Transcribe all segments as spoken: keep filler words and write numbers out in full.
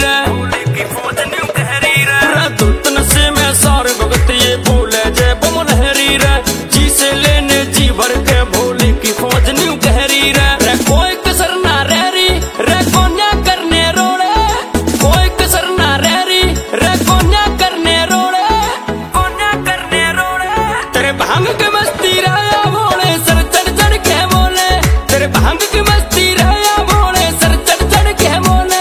रे, भोले की फौज न्यू कहरी रे, दुल्तन से मैं सारे भगत ये बोले जय बम लहरी रे, जी से लेने जी भर के भोले की फौज न्यू कहरी रे, रे कोई कसर ना रह रही रे कोन्या करने रोड़े, कोई कसर ना रह रही रे कोन्या करने रोड़े, कोन्या करने रोड़े, तेरे भांग के मस्ती रहा भोले सर चढ़ चढ़ के बोले, तेरे भांग की मस्ती रहा भोले सर चढ़ चढ़ के बोले।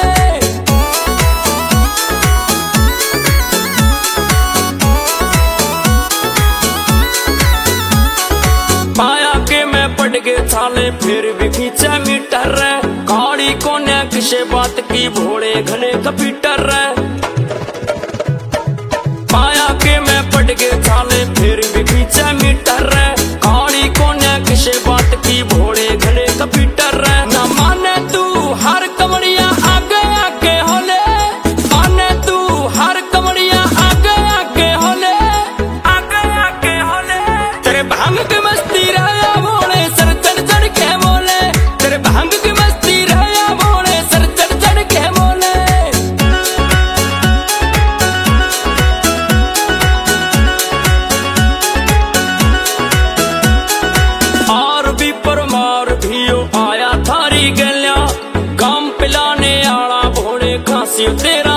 पाया के मैं पड़ गए छाले फिर भी खींचा मीटर रे, गाड़ी कोने किसे बात की भोले घने कपीटर रे, पाया के मैं पड़ गए छाले फिर भी खींचा मीटर रे, गाड़ी कोने किसे बात की भोले घने कपीटर रे, ना माने तू हर कमरिया आगे आगे होले, माने तू हर कमरिया आगे आगे होले, आगे आगे होले, तेरे भांग की मस्ती रहा भोले सर चढ़ चढ़ के बोले, तेरे भांग की मस्ती रहा भोले सर चढ़ चढ़ के बोले। और भी परमार भियो आया थारी गल्या, काम पिलाने आला भोले खांसी तेरा